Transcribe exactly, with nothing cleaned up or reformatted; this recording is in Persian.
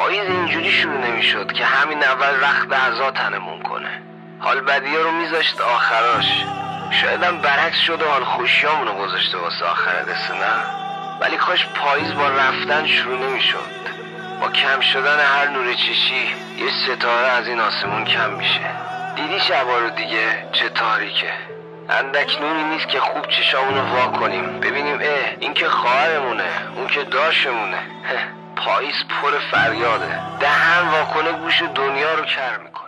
پاییز اینجوری شروع نمیشد که همین اول رخت اعضا تنمون کنه. حال بدیا رو میذاشت آخراش. شاید هم برعکس شده حال خوشیامونو گذاشته واسه آخر قصه، نه؟ ولی کاش پاییز با رفتن شروع نمیشد. با کم شدن هر نور چشی یه ستاره از این آسمون کم میشه. دیدی شبا رو دیگه چه تاریکه. اندک نوری نیست که خوب چشامونو وا کنیم ببینیم اه این که خواهرمونه، اون که داشمونه. پاییز پر فریاده، دهن واکنه گوش دنیا رو کر میکنه.